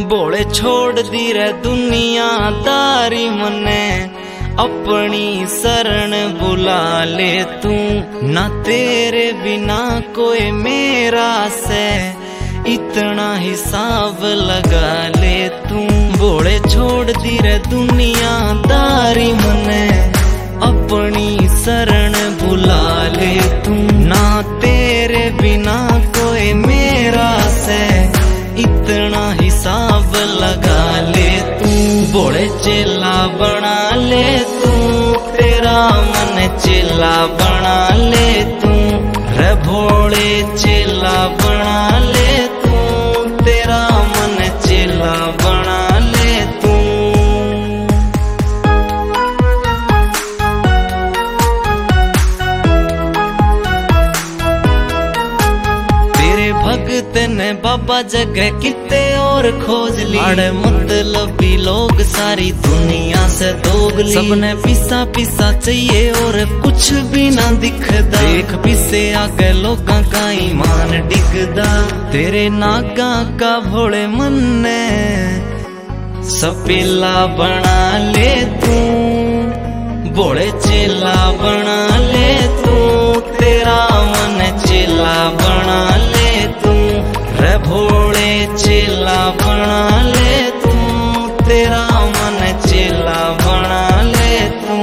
बोले छोड़ दी रे दुनियादारी मने, अपनी शरण बुला ले तू। ना तेरे बिना कोई मेरा से, इतना हिसाब लगा ले तू। बोले छोड़ दी रे दुनियादारी मने, अपनी शरण बुला ले तू। ना तेरे बिना कोई मेरा से, इतना हिसाब लगा ले तू। बोले चेला बना ले तू, तेरा मन चेला बना ले तू। रे भोले चेला बना ले तू, तेरा मन चेला बना ले तू। तेरे भगत ने बाबा जगह किते और खोज ली, अरे मतलबी लोग सारी दुनिया से दोगली। सबने पिसा पिसा चाहिए और कुछ भी ना दिखदा, देख पिसे आगे लोगों का ईमान डिगदा। तेरे नागा का भोले मन ने सपेला बना ले तू। भोले चेला बना ले तू, तेरा मन चेला बना ले तू। रे भोले चेला बना ले तू, तेरा मन चेला बना ले तू।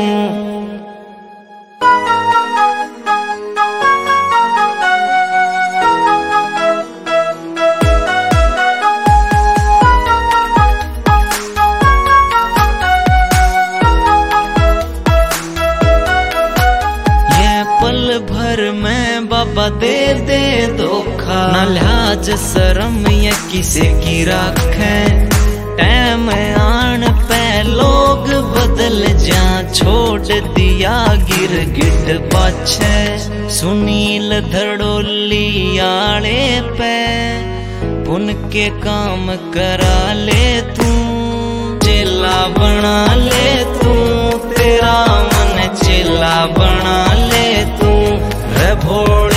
पल भर में बाबा दे दे धोखा, न लिहाज शर्म ये किसे की राखे। टाइम आन पे लोग बदल जा, छोड़ दिया गिरगिट पाछे। सुनील धड़ोली आले पे पुन के काम करा ले तू। चेला बना ले तू, तेरा मन चेला बना ले तू। रे भोले